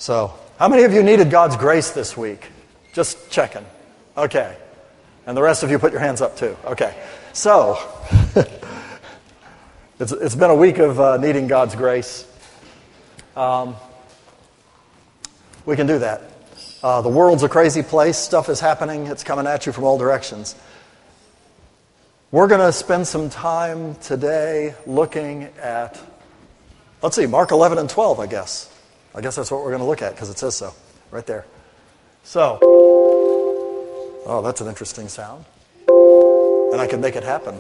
So, how many of you needed God's grace this week? Just checking. Okay. And the rest of you put your hands up too. Okay. So, it's been a week of needing God's grace. We can do that. The world's a crazy place. Stuff is happening. It's coming at you from all directions. We're going to spend some time today looking at, let's see, Mark 11 and 12, I guess. I guess that's what we're going to look at because it says so right there. So, oh, that's an interesting sound. And I can make it happen.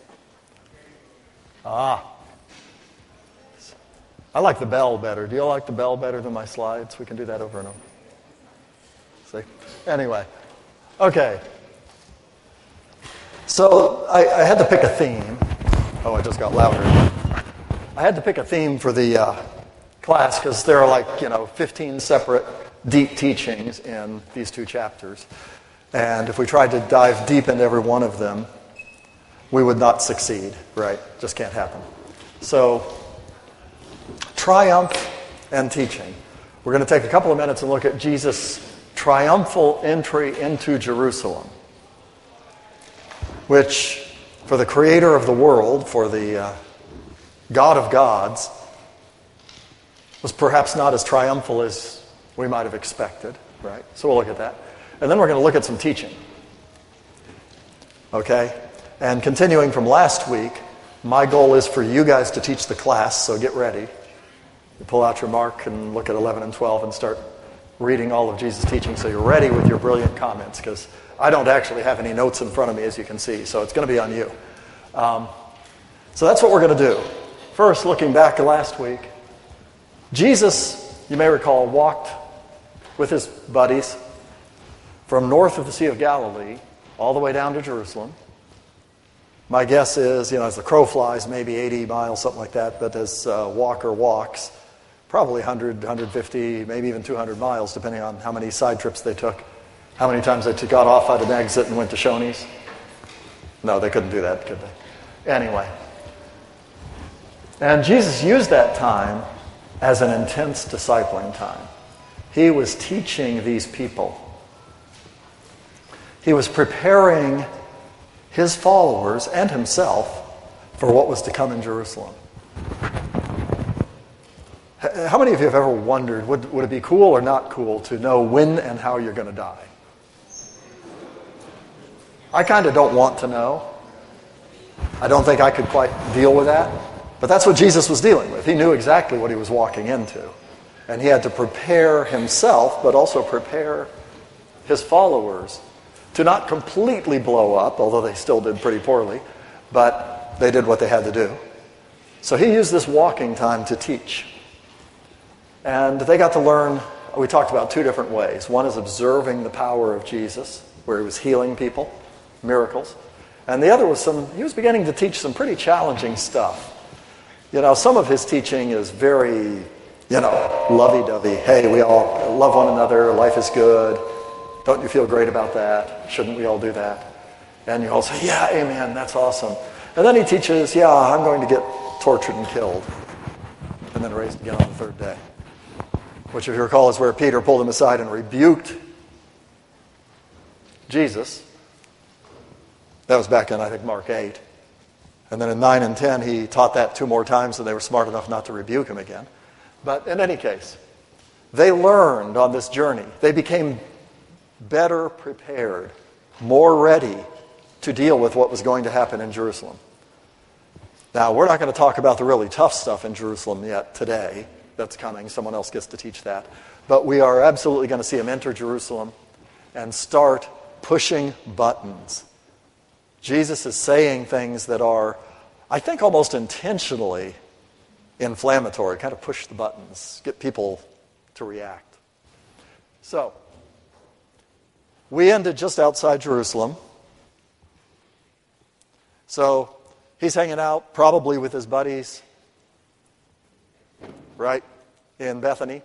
I like the bell better. Do you all like the bell better than my slides? We can do that over and over. See? Anyway. Okay. So I had to pick a theme. Oh, I just got louder. I had to pick a theme for the class because there are 15 separate deep teachings in these two chapters. And if we tried to dive deep into every one of them, we would not succeed, right? Just can't happen. So, triumph and teaching. We're going to take a couple of minutes and look at Jesus' triumphal entry into Jerusalem, which, for the creator of the world, for the God of gods, was perhaps not as triumphal as we might have expected, right? So we'll look at that. And then we're going to look at some teaching. Okay? And continuing from last week, my goal is for you guys to teach the class, so get ready. You pull out your mark and look at 11 and 12 and start reading all of Jesus' teaching so you're ready with your brilliant comments, because I don't actually have any notes in front of me, as you can see, so it's going to be on you. So that's what we're going to do. First, looking back to last week, Jesus, you may recall, walked with his buddies from north of the Sea of Galilee all the way down to Jerusalem. My guess is, as the crow flies, maybe 80 miles, something like that, but as Walker walks, probably 100, 150, maybe even 200 miles, depending on how many side trips they took, how many times they got off at an exit and went to Shoney's. No, they couldn't do that, could they? Anyway. And Jesus used that time as an intense discipling time. He was teaching these people. He was preparing his followers and himself for what was to come in Jerusalem. How many of you have ever wondered, would it be cool or not cool to know when and how you're going to die? I kind of don't want to know. I don't think I could quite deal with that. But that's what Jesus was dealing with. He knew exactly what he was walking into. And he had to prepare himself, but also prepare his followers to not completely blow up, although they still did pretty poorly, but they did what they had to do. So he used this walking time to teach. And they got to learn, we talked about two different ways. One is observing the power of Jesus, where he was healing people, miracles. And the other was he was beginning to teach some pretty challenging stuff. Some of his teaching is very, lovey-dovey. Hey, we all love one another, life is good. Don't you feel great about that? Shouldn't we all do that? And you all say, yeah, amen, that's awesome. And then he teaches, yeah, I'm going to get tortured and killed, and then raised again on the third day. Which, if you recall, is where Peter pulled him aside and rebuked Jesus. That was back in, I think, Mark 8. And then in 9 and 10, he taught that 2 more times, and they were smart enough not to rebuke him again. But in any case, they learned on this journey. They became better prepared, more ready to deal with what was going to happen in Jerusalem. Now, we're not going to talk about the really tough stuff in Jerusalem yet today. That's coming. Someone else gets to teach that. But we are absolutely going to see him enter Jerusalem and start pushing buttons. Jesus is saying things that are, I think, almost intentionally inflammatory, kind of push the buttons, get people to react. So, we ended just outside Jerusalem. So, he's hanging out probably with his buddies, right, in Bethany,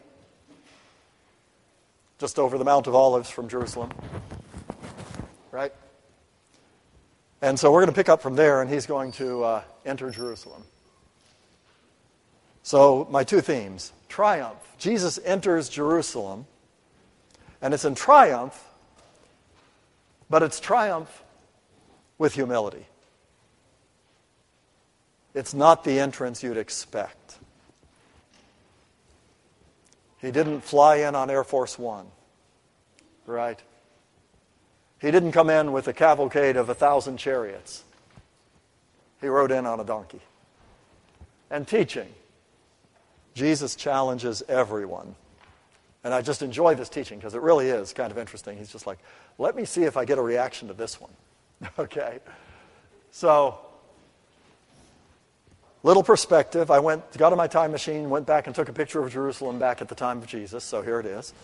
just over the Mount of Olives from Jerusalem, right? And so we're going to pick up from there, and he's going to enter Jerusalem. So my two themes, triumph. Jesus enters Jerusalem, and it's in triumph, but it's triumph with humility. It's not the entrance you'd expect. He didn't fly in on Air Force One, right? He didn't come in with a cavalcade of 1,000 chariots. He rode in on a donkey. And teaching. Jesus challenges everyone. And I just enjoy this teaching because it really is kind of interesting. He's just like, let me see if I get a reaction to this one. Okay? So, little perspective. I got on my time machine, went back and took a picture of Jerusalem back at the time of Jesus. So here it is.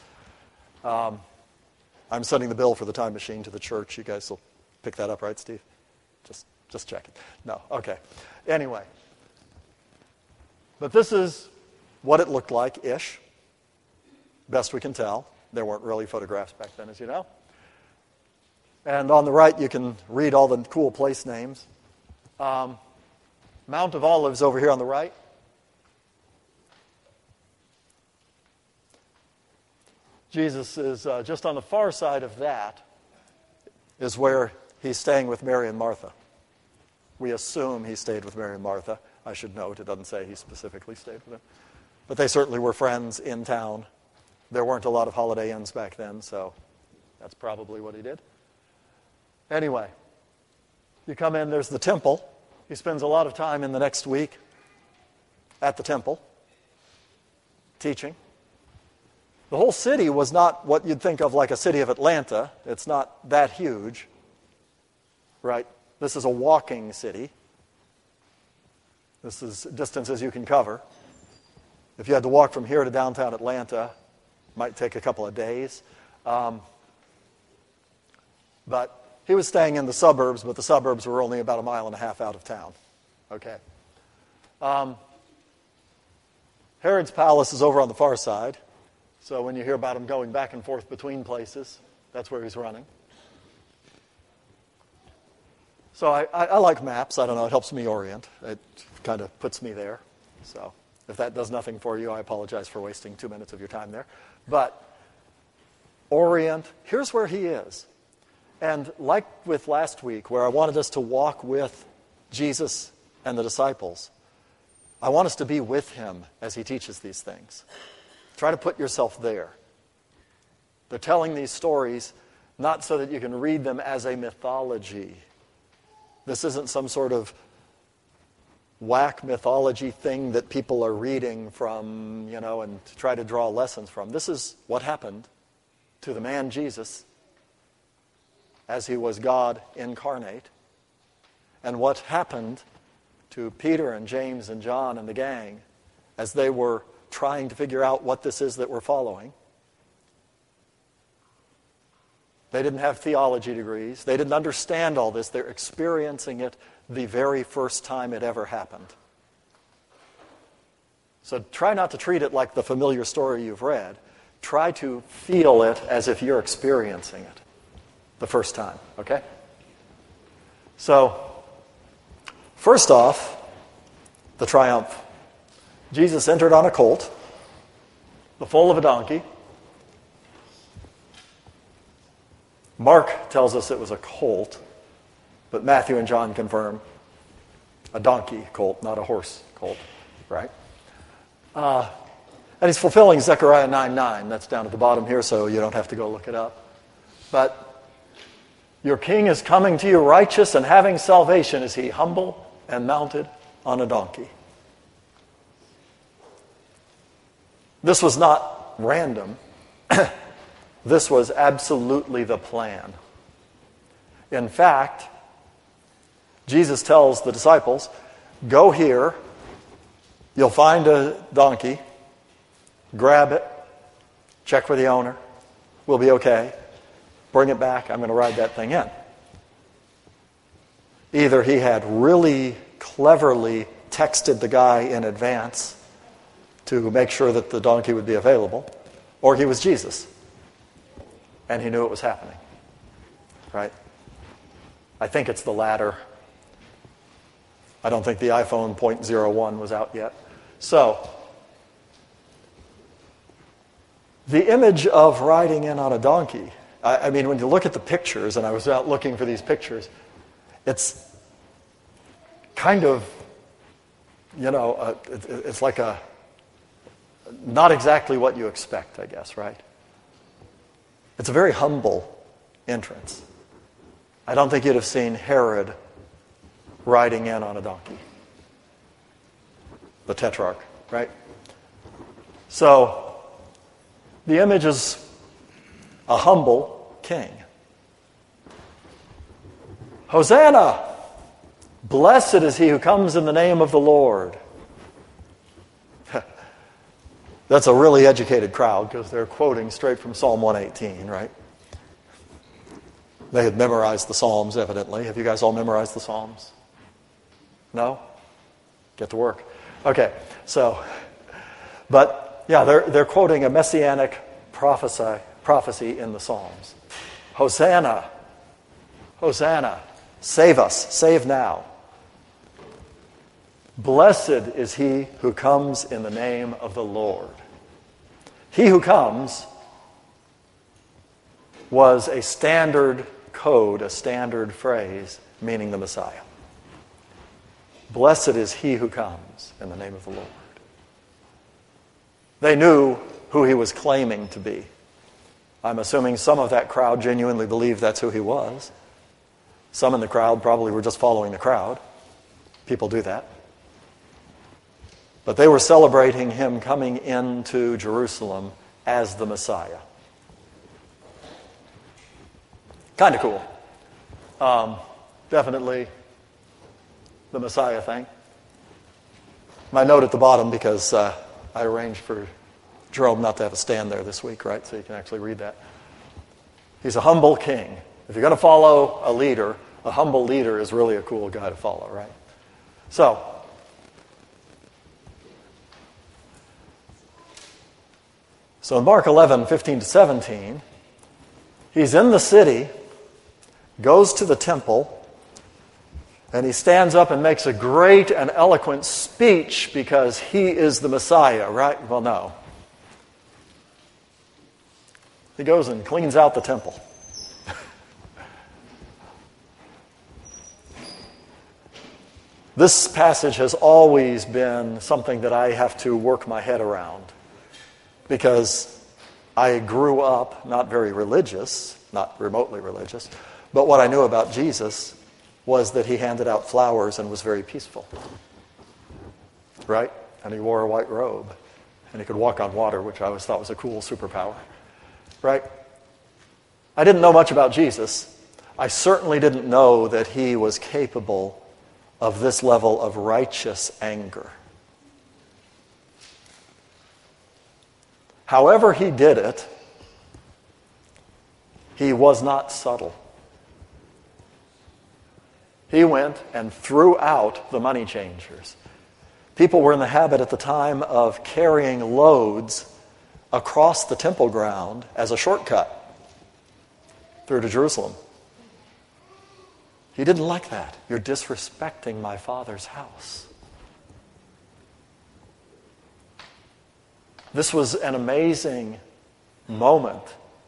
I'm sending the bill for the time machine to the church. You guys will pick that up, right, Steve? Just check it. No, okay. Anyway. But this is what it looked like-ish. Best we can tell. There weren't really photographs back then, as you know. And on the right, you can read all the cool place names. Mount of Olives over here on the right. Jesus is just on the far side of that is where he's staying with Mary and Martha. We assume he stayed with Mary and Martha. I should note, it doesn't say he specifically stayed with them. But they certainly were friends in town. There weren't a lot of Holiday Inns back then, so that's probably what he did. Anyway, you come in, there's the temple. He spends a lot of time in the next week at the temple, teaching. The whole city was not what you'd think of like a city of Atlanta. It's not that huge, right? This is a walking city. This is distances you can cover. If you had to walk from here to downtown Atlanta, it might take a couple of days. But he was staying in the suburbs, but the suburbs were only about 1.5 miles out of town. Okay. Herod's palace is over on the far side. So when you hear about him going back and forth between places, that's where he's running. So I like maps. I don't know. It helps me orient. It kind of puts me there. So if that does nothing for you, I apologize for wasting 2 minutes of your time there. But orient. Here's where he is. And like with last week, where I wanted us to walk with Jesus and the disciples, I want us to be with him as he teaches these things. Try to put yourself there. They're telling these stories not so that you can read them as a mythology. This isn't some sort of whack mythology thing that people are reading from, and to try to draw lessons from. This is what happened to the man Jesus as he was God incarnate, and what happened to Peter and James and John and the gang as they were trying to figure out what this is that we're following. They didn't have theology degrees. They didn't understand all this. They're experiencing it the very first time it ever happened. So try not to treat it like the familiar story you've read. Try to feel it as if you're experiencing it the first time, okay? So, first off, the triumph. Jesus entered on a colt, the foal of a donkey. Mark tells us it was a colt, but Matthew and John confirm a donkey colt, not a horse colt, right? And he's fulfilling Zechariah 9:9. That's down at the bottom here, so you don't have to go look it up. But your king is coming to you righteous and having salvation. Is he humble and mounted on a donkey? This was not random. This was absolutely the plan. In fact, Jesus tells the disciples, go here, you'll find a donkey, grab it, check with the owner, we'll be okay, bring it back, I'm going to ride that thing in. Either he had really cleverly texted the guy in advance to make sure that the donkey would be available, or he was Jesus, and he knew it was happening, right? I think it's the latter. I don't think the iPhone .01 was out yet. So, The image of riding in on a donkey, I mean, when you look at the pictures, and I was out looking for these pictures, it's kind of, it's like not exactly what you expect, I guess, right? It's a very humble entrance. I don't think you'd have seen Herod riding in on a donkey. The Tetrarch, right? So, the image is a humble king. Hosanna! Blessed is he who comes in the name of the Lord. That's a really educated crowd because they're quoting straight from Psalm 118, right? They had memorized the Psalms, evidently. Have you guys all memorized the Psalms? No? Get to work. Okay, but yeah, they're quoting a messianic prophecy in the Psalms. Hosanna! Hosanna! Save us! Save now! Blessed is he who comes in the name of the Lord. He who comes was a standard code, a standard phrase, meaning the Messiah. Blessed is he who comes in the name of the Lord. They knew who he was claiming to be. I'm assuming some of that crowd genuinely believed that's who he was. Some in the crowd probably were just following the crowd. People do that. But they were celebrating him coming into Jerusalem as the Messiah. Kind of cool. Definitely the Messiah thing. My note at the bottom, because I arranged for Jerome not to have a stand there this week, right? So you can actually read that. He's a humble king. If you're going to follow a leader, a humble leader is really a cool guy to follow, right? So in Mark 11, 15 to 17, he's in the city, goes to the temple, and he stands up and makes a great and eloquent speech because he is the Messiah, right? Well, no. He goes and cleans out the temple. This passage has always been something that I have to work my head around because I grew up not very religious, not remotely religious, but what I knew about Jesus was that he handed out flowers and was very peaceful. Right? And he wore a white robe. And he could walk on water, which I always thought was a cool superpower. Right? I didn't know much about Jesus. I certainly didn't know that he was capable of this level of righteous anger. However he did it, he was not subtle. He went and threw out the money changers. People were in the habit at the time of carrying loads across the temple ground as a shortcut through to Jerusalem. He didn't like that. You're disrespecting my Father's house. This was an amazing moment.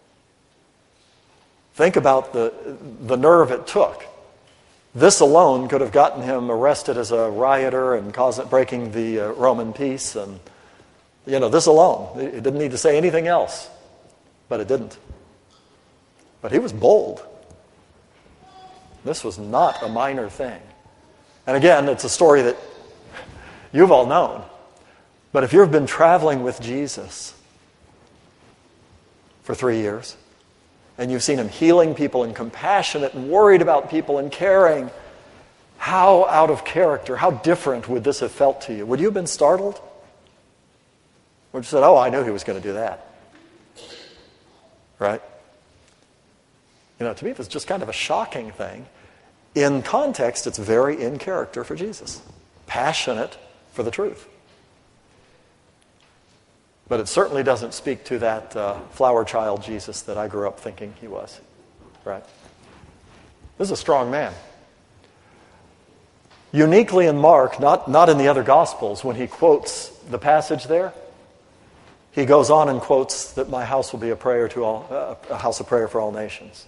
Think about the nerve it took. This alone could have gotten him arrested as a rioter and breaking the Roman peace. And, this alone. It didn't need to say anything else. But it didn't. But he was bold. This was not a minor thing. And again, it's a story that you've all known. But if you've been traveling with Jesus for 3 years, and you've seen him healing people and compassionate and worried about people and caring, how out of character, how different would this have felt to you? Would you have been startled? Would you have said, oh, I knew he was going to do that? Right? To me, it's just kind of a shocking thing. In context, it's very in character for Jesus. Passionate for the truth. But it certainly doesn't speak to that flower child Jesus that I grew up thinking he was. Right? This is a strong man. Uniquely in Mark, not in the other Gospels, when he quotes the passage there, he goes on and quotes that my house will be a house of prayer for all nations.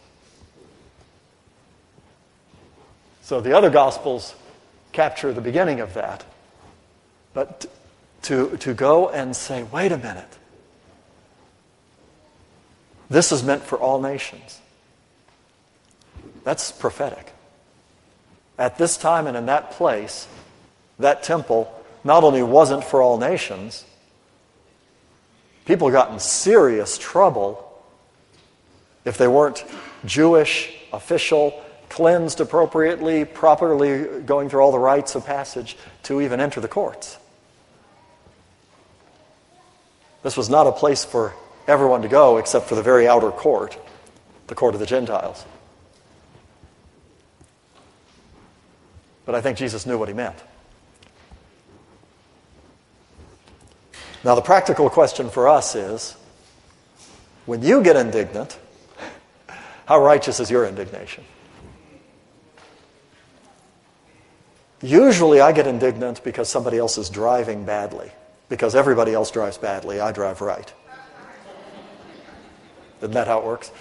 So the other Gospels capture the beginning of that. But to go and say, wait a minute, this is meant for all nations. That's prophetic. At this time and in that place, that temple not only wasn't for all nations, people got in serious trouble if they weren't Jewish, official, cleansed appropriately, properly going through all the rites of passage to even enter the courts. This was not a place for everyone to go except for the very outer court, the court of the Gentiles. But I think Jesus knew what he meant. Now, the practical question for us is, when you get indignant, how righteous is your indignation? Usually I get indignant because somebody else is driving badly. Because everybody else drives badly, I drive right. Isn't that how it works?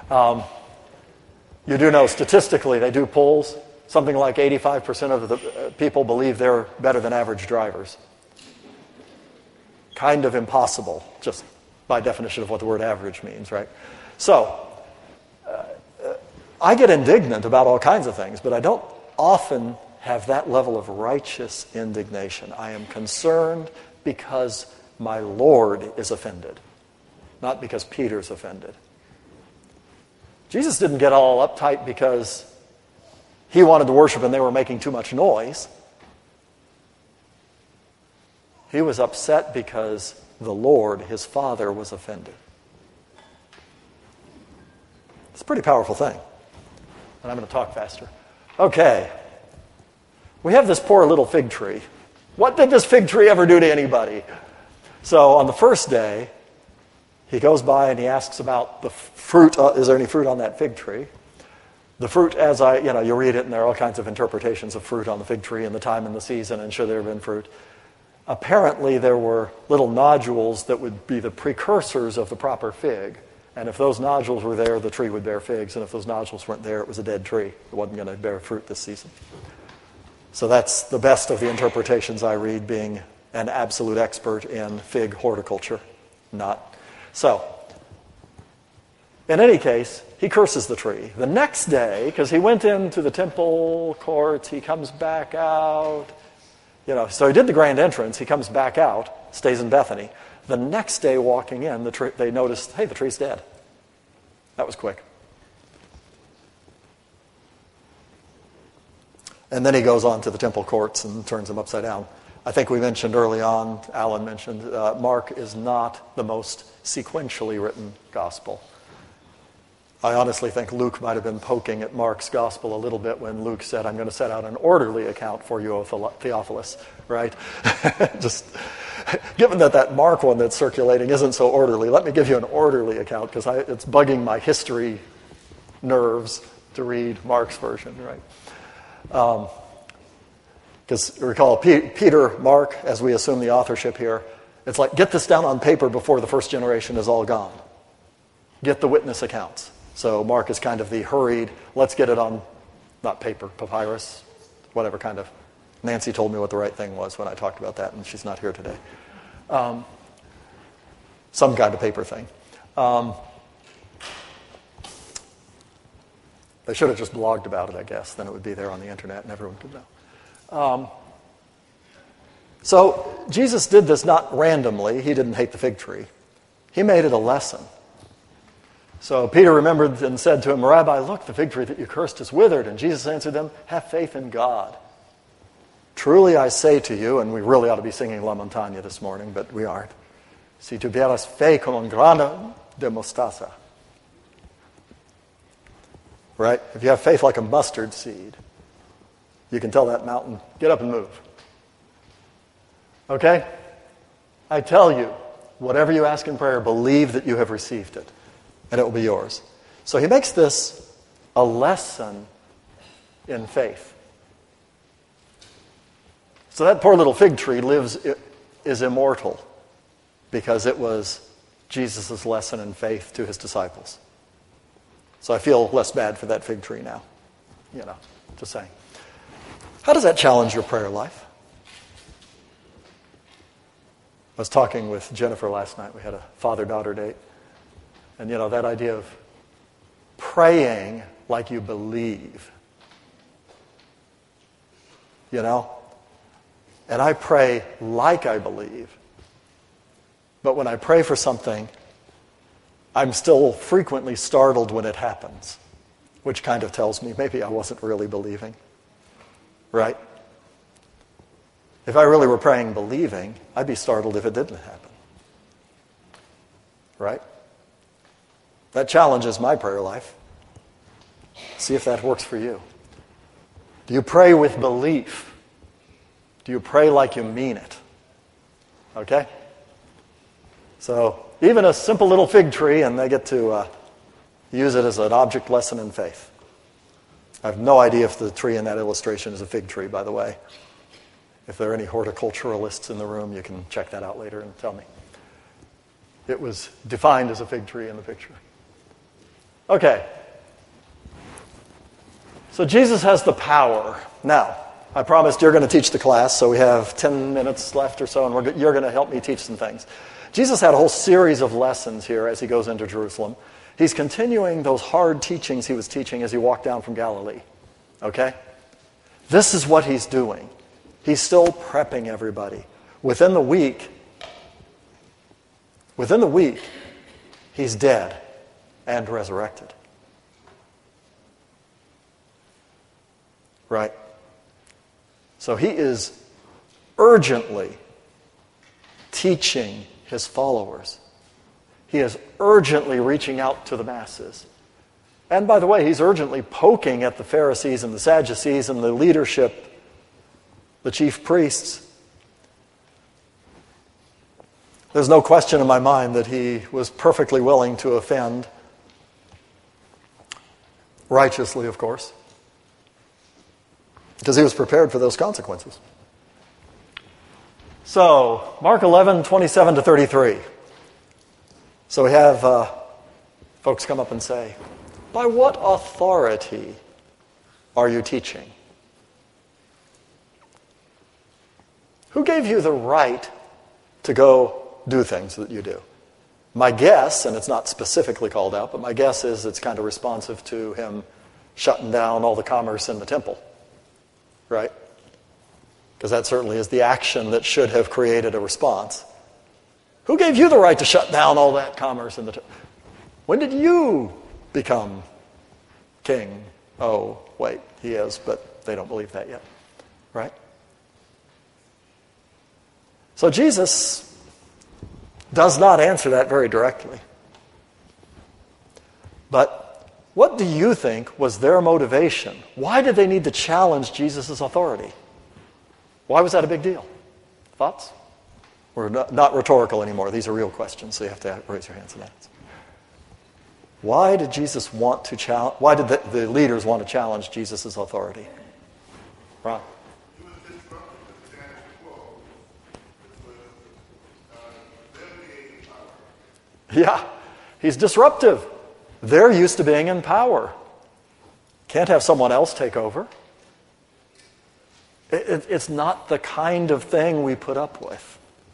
You do know statistically, they do polls. Something like 85% of the people believe they're better than average drivers. Kind of impossible, just by definition of what the word average means, right? So, I get indignant about all kinds of things, but I don't often have that level of righteous indignation. I am concerned because my Lord is offended, not because Peter's offended. Jesus didn't get all uptight because he wanted to worship and they were making too much noise. He was upset because the Lord, his Father, was offended. It's a pretty powerful thing. And I'm going to talk faster. Okay. We have this poor little fig tree. What did this fig tree ever do to anybody? So on the first day, he goes by and he asks about the fruit. Is there any fruit on that fig tree? The fruit, you read it and there are all kinds of interpretations of fruit on the fig tree and the time and the season, and should there have been fruit. Apparently there were little nodules that would be the precursors of the proper fig. And if those nodules were there, the tree would bear figs. And if those nodules weren't there, it was a dead tree. It wasn't going to bear fruit this season. So that's the best of the interpretations I read, being an absolute expert in fig horticulture. Not. So, in any case, he curses the tree. The next day, because he went into the temple courts, he comes back out. So he did the grand entrance, he comes back out, stays in Bethany. The next day walking in, they noticed, hey, the tree's dead. That was quick. And then he goes on to the temple courts and turns them upside down. I think we mentioned early on, Alan mentioned, Mark is not the most sequentially written gospel. I honestly think Luke might have been poking at Mark's gospel a little bit when Luke said, I'm going to set out an orderly account for you, O Theophilus, right? Just given that Mark one that's circulating isn't so orderly, let me give you an orderly account because it's bugging my history nerves to read Mark's version, right? Because recall, Peter, Mark, as we assume the authorship here, it's like, get this down on paper before the first generation is all gone. Get the witness accounts. So Mark is kind of the hurried, let's get it on, not paper, papyrus, whatever kind of. Nancy told me what the right thing was when I talked about that, and she's not here today. Some kind of paper thing. They should have just blogged about it, I guess. Then it would be there on the internet and everyone could know. So Jesus did this not randomly. He didn't hate the fig tree. He made it a lesson. So Peter remembered and said to him, Rabbi, look, the fig tree that you cursed is withered. And Jesus answered them, have faith in God. Truly I say to you, and we really ought to be singing La Montagne this morning, but we aren't. Si tuvieras fe como un grano de mostaza. Right? If you have faith like a mustard seed, you can tell that mountain, get up and move. Okay? I tell you, whatever you ask in prayer, believe that you have received it, and it will be yours. So he makes this a lesson in faith. So that poor little fig tree is immortal. because it was Jesus' lesson in faith to his disciples. So I feel less bad for that fig tree now. Just saying. How does that challenge your prayer life? I was talking with Jennifer last night. We had a father-daughter date. And, that idea of praying like you believe. And I pray like I believe. But when I pray for something, I'm still frequently startled when it happens, which kind of tells me maybe I wasn't really believing. Right? If I really were praying believing, I'd be startled if it didn't happen. Right? That challenges my prayer life. See if that works for you. Do you pray with belief? Do you pray like you mean it? Okay? So, even a simple little fig tree, and they get to use it as an object lesson in faith. I have no idea if the tree in that illustration is a fig tree, by the way. If there are any horticulturalists in the room, you can check that out later and tell me. It was defined as a fig tree in the picture. Okay. So Jesus has the power. Now, I promised you're going to teach the class, so we have 10 minutes left or so, and you're going to help me teach some things. Jesus had a whole series of lessons here as he goes into Jerusalem. He's continuing those hard teachings he was teaching as he walked down from Galilee. Okay? This is what he's doing. He's still prepping everybody. Within the week, he's dead and resurrected. Right? So he is urgently teaching his followers. He is urgently reaching out to the masses. And by the way, he's urgently poking at the Pharisees and the Sadducees and the leadership, the chief priests. There's no question in my mind that he was perfectly willing to offend, righteously, of course, because he was prepared for those consequences. So, Mark 11, 27 to 33. So we have folks come up and say, "By what authority are you teaching? Who gave you the right to go do things that you do?" My guess, and it's not specifically called out, but my guess is it's kind of responsive to him shutting down all the commerce in the temple. Right? Because that certainly is the action that should have created a response. Who gave you the right to shut down all that commerce in the temple? When did you become king? Oh, wait, he is, but they don't believe that yet. Right? So Jesus does not answer that very directly. But what do you think was their motivation? Why did they need to challenge Jesus' authority? Why was that a big deal? Thoughts? We're not rhetorical anymore. These are real questions, so you have to raise your hands and answer. Why did Jesus want to challenge? Why did the leaders want to challenge Jesus' authority? Ron? He was disrupting the status quo, which was them being in power. Yeah, he's disruptive. They're used to being in power. Can't have someone else take over. It's not the kind of thing we put up with.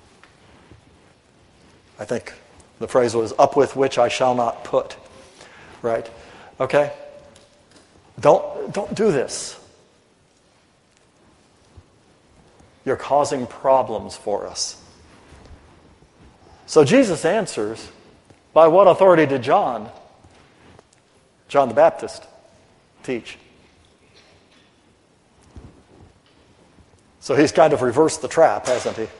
I think the phrase was, "up with which I shall not put." Right? Okay? Don't do this. You're causing problems for us. So Jesus answers, by what authority did John the Baptist, teach? So he's kind of reversed the trap, hasn't he?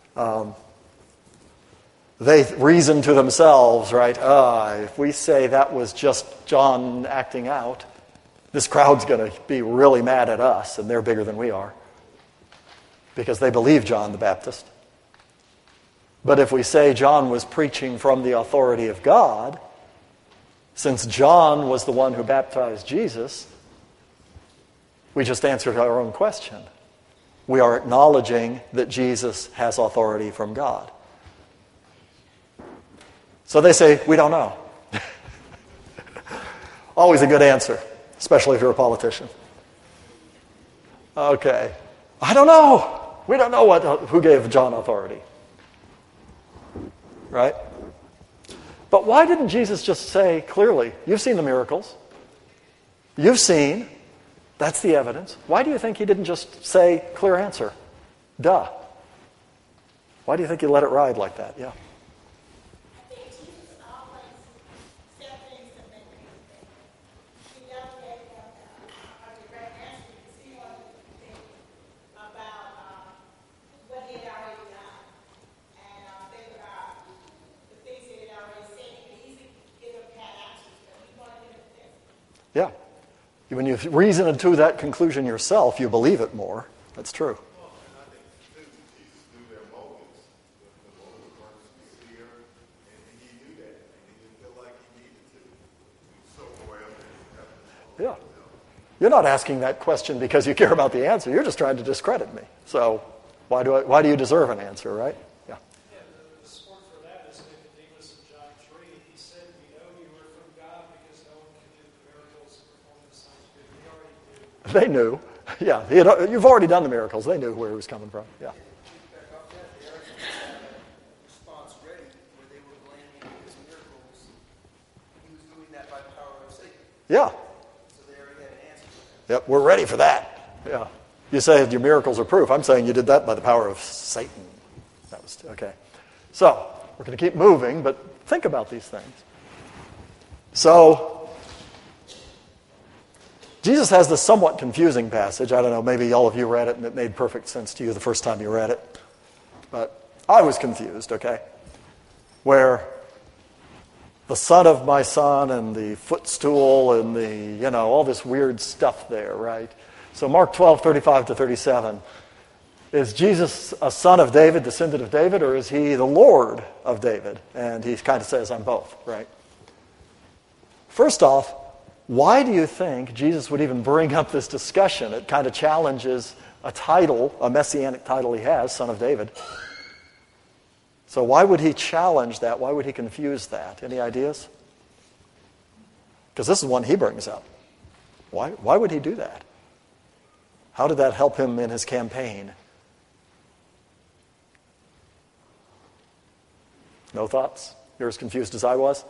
They reason to themselves, right? If we say that was just John acting out, this crowd's going to be really mad at us, and they're bigger than we are, because they believe John the Baptist. But if we say John was preaching from the authority of God, since John was the one who baptized Jesus, we just answered our own question. We are acknowledging that Jesus has authority from God. So they say, we don't know. Always a good answer, especially if you're a politician. Okay. I don't know. We don't know who gave John authority. Right? But why didn't Jesus just say clearly, you've seen the miracles. You've seen. That's the evidence. Why do you think he didn't just say, clear answer? Duh. Why do you think he let it ride like that? Yeah. I think Jesus always said things to make people think. He never gave them a direct answer because he wanted them to think about what he had already done. And think about the things he had already said. He could easily give them pat answers, but he wanted them to think. Yeah. When you reason to that conclusion yourself, you believe it more. That's true. Well, and I think too, Jesus knew their motives. The motives weren't sincere, and he knew that, and he didn't feel like he needed to show well. Yeah. You're not asking that question because you care about the answer. You're just trying to discredit me. So why do you deserve an answer, right? Yeah. Yeah, the support for that is Nicodemus in John 3. He said, we know you are from God because no one can do the miracles and perform the signs you did. We already knew. They knew. Yeah. You've already done the miracles. They knew where he was coming from. Yeah. Back up that, they already had a response ready where they were blaming his miracles. He was doing that by the power of Satan. Yeah. So they already had an answer. Yep. We're ready for that. Yeah. You say your miracles are proof. I'm saying you did that by the power of Satan. That was okay. So we're going to keep moving, but think about these things. So Jesus has this somewhat confusing passage. I don't know, maybe all of you read it and it made perfect sense to you the first time you read it. But I was confused, okay? Where the son of my son and the footstool and the, all this weird stuff there, right? So Mark 12:35-37. Is Jesus a son of David, descendant of David, or is he the Lord of David? And he kind of says, I'm both, right? First off, why do you think Jesus would even bring up this discussion? It kind of challenges a title, a messianic title he has, Son of David. So why would he challenge that? Why would he confuse that? Any ideas? Because this is one he brings up. Why would he do that? How did that help him in his campaign? No thoughts? You're as confused as I was?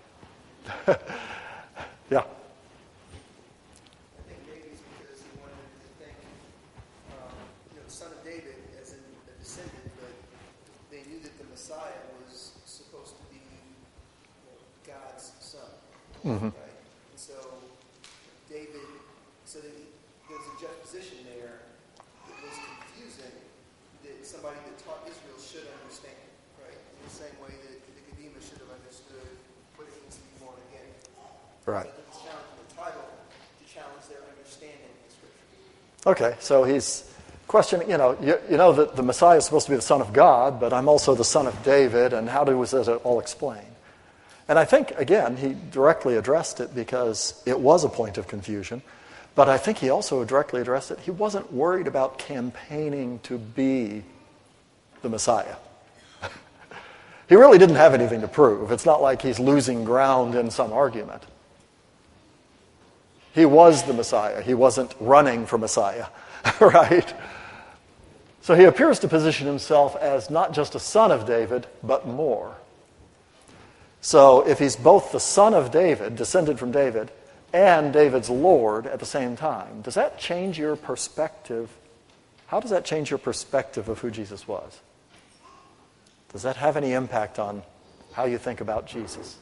Yeah. I think maybe it's because he wanted them to think, son of David as in a descendant, but they knew that the Messiah was supposed to be God's son. Mm-hmm. Right? And so David, there's a juxtaposition there that was confusing that somebody that taught Israel should understand. Right? In the same way that Nicodemus should have understood what it means to be born again. Right. It's challenging the title to challenge their understanding of Scripture. Okay, so he's questioning, you know that the Messiah is supposed to be the Son of God, but I'm also the Son of David, and how does it all explain? And I think, again, he directly addressed it because it was a point of confusion, but I think he also directly addressed it. He wasn't worried about campaigning to be the Messiah. He really didn't have anything to prove. It's not like he's losing ground in some argument. He was the Messiah. He wasn't running for Messiah, right? So he appears to position himself as not just a son of David, but more. So if he's both the son of David, descended from David, and David's Lord at the same time, does that change your perspective? How does that change your perspective of who Jesus was? Does that have any impact on how you think about Jesus?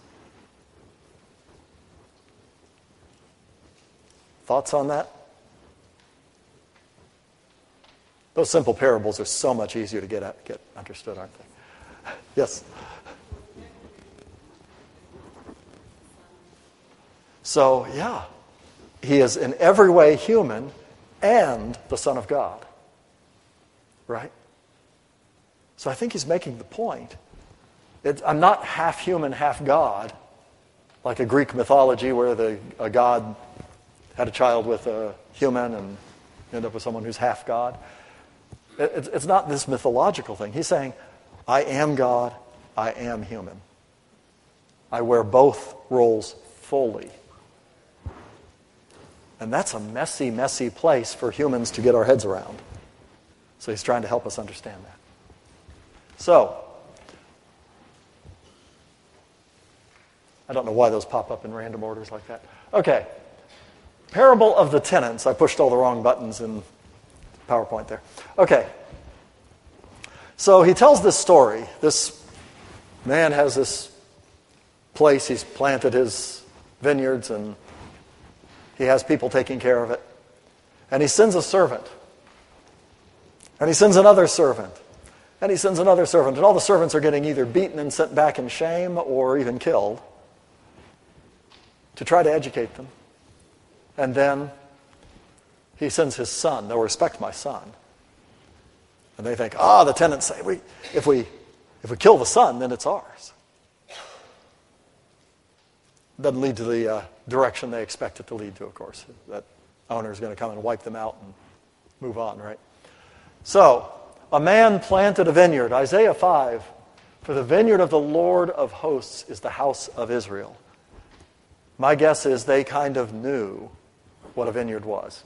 Thoughts on that? Those simple parables are so much easier to get understood, aren't they? Yes? So, yeah, he is in every way human and the Son of God. Right? So I think he's making the point. I'm not half human, half God, like a Greek mythology where a god had a child with a human and ended up with someone who's half God. It's not this mythological thing. He's saying, I am God, I am human. I wear both roles fully. And that's a messy, messy place for humans to get our heads around. So he's trying to help us understand that. So, I don't know why those pop up in random orders like that. Okay. Parable of the tenants. I pushed all the wrong buttons in PowerPoint there. Okay. So he tells this story. This man has this place. He's planted his vineyards and he has people taking care of it. And he sends a servant. And he sends another servant. And he sends another servant. And all the servants are getting either beaten and sent back in shame or even killed to try to educate them. And then he sends his son. They'll respect my son. And they think, the tenants say, if we kill the son, then it's ours. Doesn't lead to the direction they expect it to lead to, of course. That owner is going to come and wipe them out and move on, right? So, a man planted a vineyard. Isaiah 5, for the vineyard of the Lord of hosts is the house of Israel. My guess is they kind of knew what a vineyard was.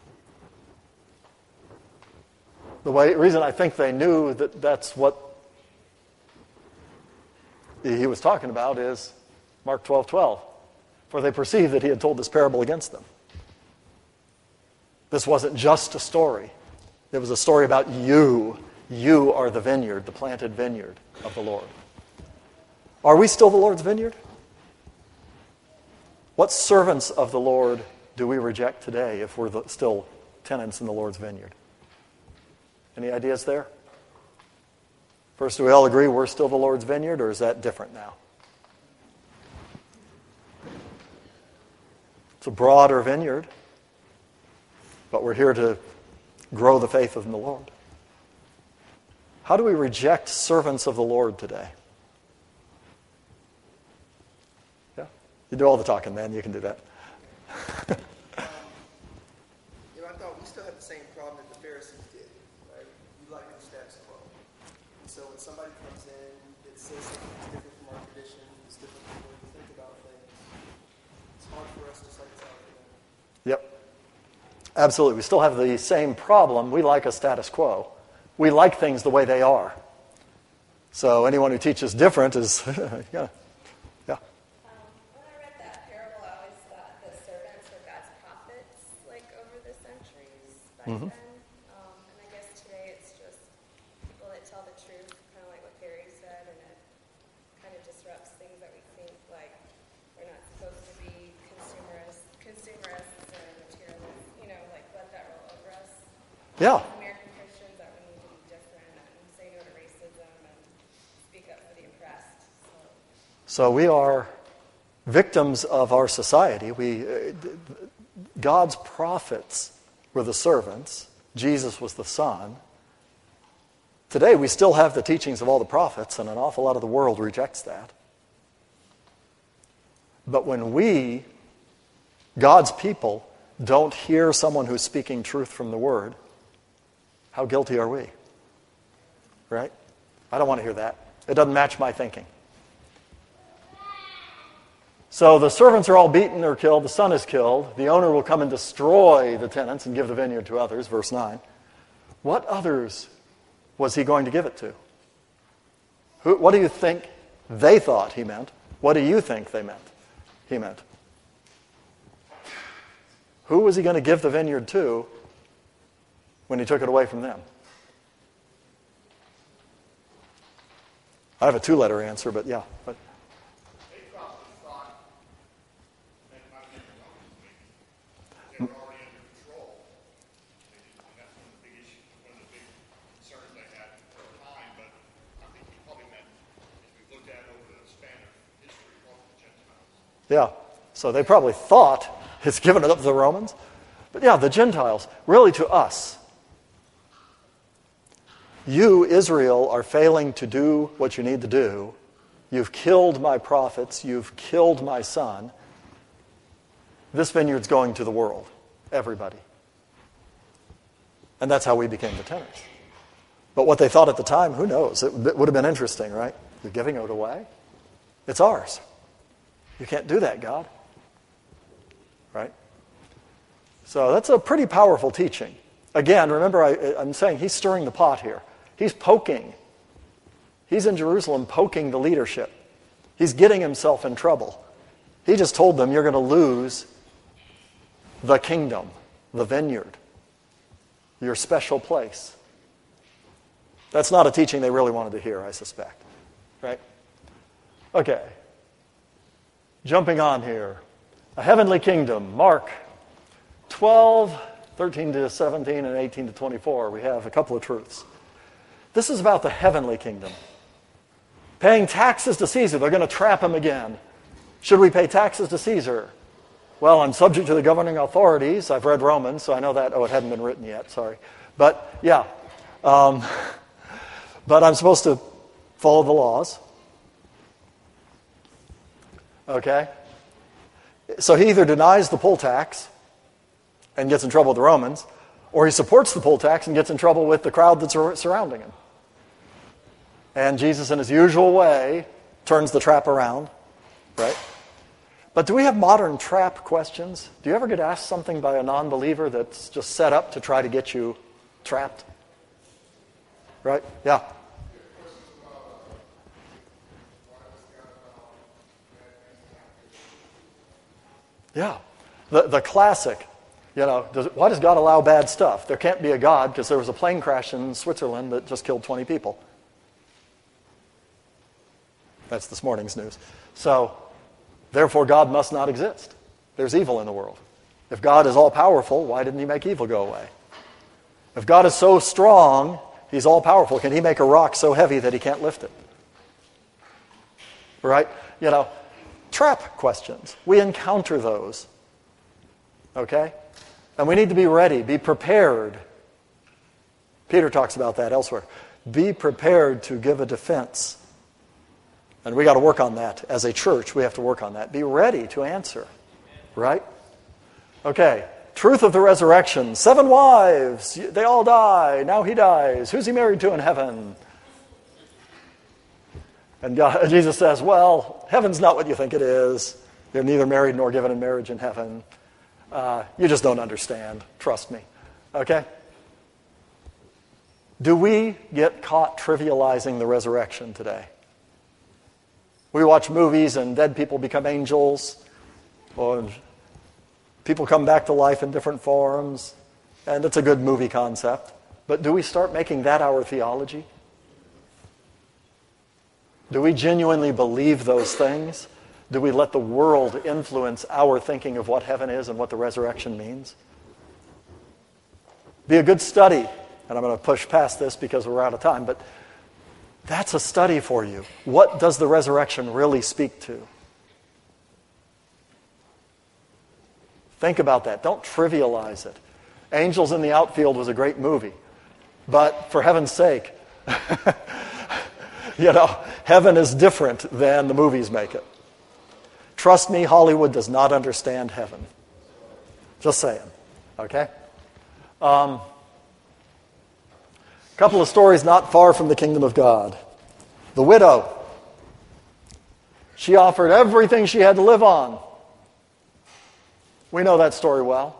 The reason I think they knew that that's what he was talking about is Mark 12:12. For they perceived that he had told this parable against them. This wasn't just a story. It was a story about you. You are the vineyard, the planted vineyard of the Lord. Are we still the Lord's vineyard? What servants of the Lord do we reject today if we're still tenants in the Lord's vineyard? Any ideas there? First, do we all agree we're still the Lord's vineyard, or is that different now? It's a broader vineyard, but we're here to grow the faith in the Lord. How do we reject servants of the Lord today? Yeah? You do all the talking, man. You can do that. I thought we still have the same problem that the Pharisees did, right? We like the status quo. So when somebody comes in that says something that's different from our tradition, it's different from the way we think about things, it's hard for us to say it's out for them. Yep. Absolutely. We still have the same problem. We like a status quo. We like things the way they are. So anyone who teaches different is, yeah. When I read that parable, I always thought the servants were God's prophets, like over the centuries back then. And I guess today it's just people that tell the truth, kind of like what Gary said, and it kind of disrupts things that we think, like we're not supposed to be consumerists or materialists, like let that roll over us. Yeah. American Christians, that we need to be different and say no to racism and speak up for the oppressed. So we are victims of our society. God's prophets were the servants. Jesus was the son. Today we still have the teachings of all the prophets, and an awful lot of the world rejects that. But when we, God's people, don't hear someone who's speaking truth from the Word, how guilty are we? Right? I don't want to hear that. It doesn't match my thinking. So the servants are all beaten or killed. The son is killed. The owner will come and destroy the tenants and give the vineyard to others, verse 9. What others was he going to give it to? What do you think they thought he meant? What do you think he meant? Who was he going to give the vineyard to when he took it away from them? I have a 2-letter answer, but yeah. They probably thought that might be the Romans, maybe. They were already under control. And that's one of the big issues, one of the big concerns they had for a time. But I think he probably meant, as we've looked at over the span of history, all the Gentiles. Yeah. So they probably thought it's given it up to the Romans. But yeah, the Gentiles, really to us. You, Israel, are failing to do what you need to do. You've killed my prophets. You've killed my son. This vineyard's going to the world. Everybody. And that's how we became the tenants. But what they thought at the time, who knows? It would have been interesting, right? You're giving it away. It's ours. You can't do that, God. Right? So that's a pretty powerful teaching. Again, remember I'm saying he's stirring the pot here. He's poking. He's in Jerusalem poking the leadership. He's getting himself in trouble. He just told them, you're going to lose the kingdom, the vineyard, your special place. That's not a teaching they really wanted to hear, I suspect. Right? Okay. Jumping on here. A heavenly kingdom. Mark 12, 13 to 17, and 18 to 24. We have a couple of truths. This is about the heavenly kingdom. Paying taxes to Caesar. They're going to trap him again. Should we pay taxes to Caesar? Well, I'm subject to the governing authorities. I've read Romans, so I know that. Oh, it hadn't been written yet. Sorry. But, yeah. But I'm supposed to follow the laws. Okay? So he either denies the poll tax and gets in trouble with the Romans, or he supports the poll tax and gets in trouble with the crowd that's surrounding him. And Jesus, in his usual way, turns the trap around, right? But do we have modern trap questions? Do you ever get asked something by a non-believer that's just set up to try to get you trapped? Right? Yeah. Yeah. The classic, why does God allow bad stuff? There can't be a God because there was a plane crash in Switzerland that just killed 20 people. That's this morning's news. So, therefore, God must not exist. There's evil in the world. If God is all-powerful, why didn't he make evil go away? If God is so strong, he's all-powerful, can he make a rock so heavy that he can't lift it? Right? Trap questions. We encounter those. Okay? And we need to be ready, be prepared. Peter talks about that elsewhere. Be prepared to give a defense. And we got to work on that. As a church, we have to work on that. Be ready to answer. Right? Okay. Truth of the resurrection. 7 wives. They all die. Now he dies. Who's he married to in heaven? And Jesus says, well, heaven's not what you think it is. You're neither married nor given in marriage in heaven. You just don't understand. Trust me. Okay? Do we get caught trivializing the resurrection today? We watch movies and dead people become angels, or people come back to life in different forms, and it's a good movie concept. But do we start making that our theology? Do we genuinely believe those things? Do we let the world influence our thinking of what heaven is and what the resurrection means? Be a good study, and I'm going to push past this because we're out of time, but that's a study for you. What does the resurrection really speak to? Think about that. Don't trivialize it. Angels in the Outfield was a great movie, but for heaven's sake, heaven is different than the movies make it. Trust me, Hollywood does not understand heaven. Just saying. Okay? Couple of stories not far from the kingdom of God. The widow. She offered everything she had to live on. We know that story well.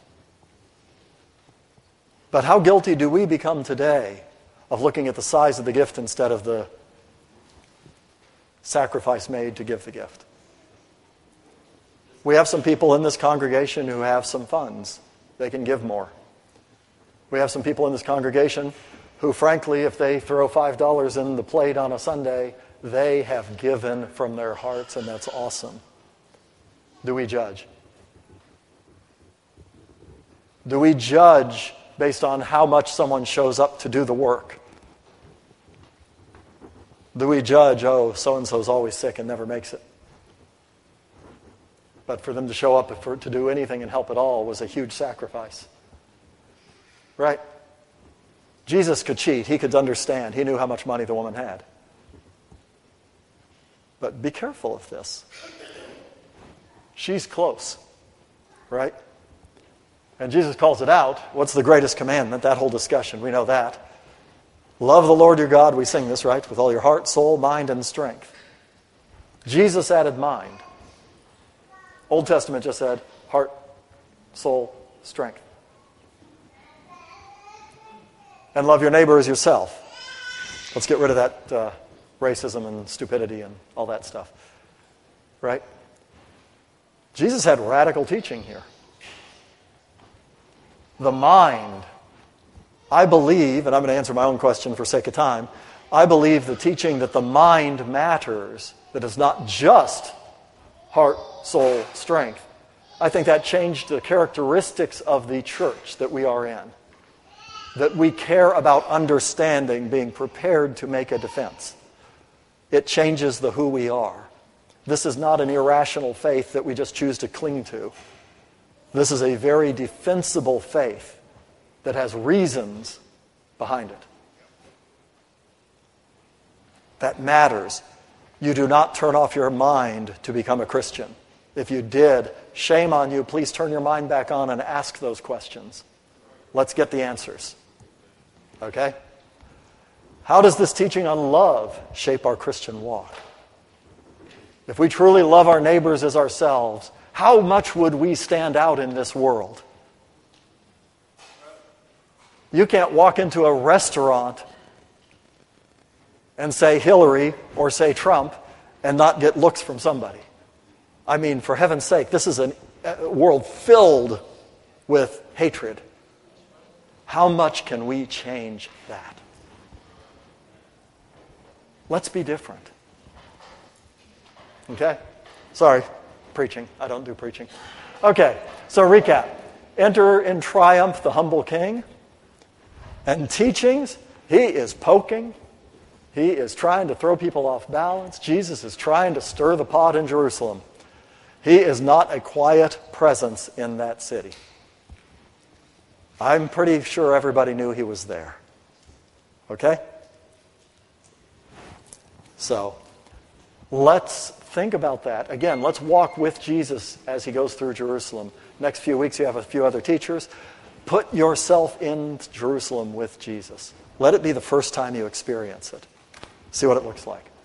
But how guilty do we become today of looking at the size of the gift instead of the sacrifice made to give the gift? We have some people in this congregation who have some funds. They can give more. We have some people in this congregation who, frankly, if they throw $5 in the plate on a Sunday, they have given from their hearts, and that's awesome. Do we judge? Do we judge based on how much someone shows up to do the work? Do we judge, so-and-so's always sick and never makes it? But for them to show up to do anything and help at all was a huge sacrifice. Right? Jesus could cheat. He could understand. He knew how much money the woman had. But be careful of this. She's close. Right? And Jesus calls it out. What's the greatest commandment? That whole discussion. We know that. Love the Lord your God. We sing this, right? With all your heart, soul, mind, and strength. Jesus added mind. Old Testament just said heart, soul, strength. And love your neighbor as yourself. Let's get rid of that racism and stupidity and all that stuff. Right? Jesus had radical teaching here. The mind. I believe, and I'm going to answer my own question for sake of time, I believe the teaching that the mind matters, that is not just heart, soul, strength. I think that changed the characteristics of the church that we are in. That we care about understanding, being prepared to make a defense. It changes the who we are. This is not an irrational faith that we just choose to cling to. This is a very defensible faith that has reasons behind it. That matters. You do not turn off your mind to become a Christian. If you did, shame on you. Please turn your mind back on and ask those questions. Let's get the answers. Okay? How does this teaching on love shape our Christian walk? If we truly love our neighbors as ourselves, how much would we stand out in this world? You can't walk into a restaurant and say Hillary or say Trump and not get looks from somebody. I mean, for heaven's sake, this is a world filled with hatred. How much can we change that? Let's be different. Okay? Sorry, preaching. I don't do preaching. Okay, so recap. Enter in triumph the humble king. And teachings, he is poking. He is trying to throw people off balance. Jesus is trying to stir the pot in Jerusalem. He is not a quiet presence in that city. I'm pretty sure everybody knew he was there. Okay? So, let's think about that. Again, let's walk with Jesus as he goes through Jerusalem. Next few weeks, you have a few other teachers. Put yourself in Jerusalem with Jesus. Let it be the first time you experience it. See what it looks like.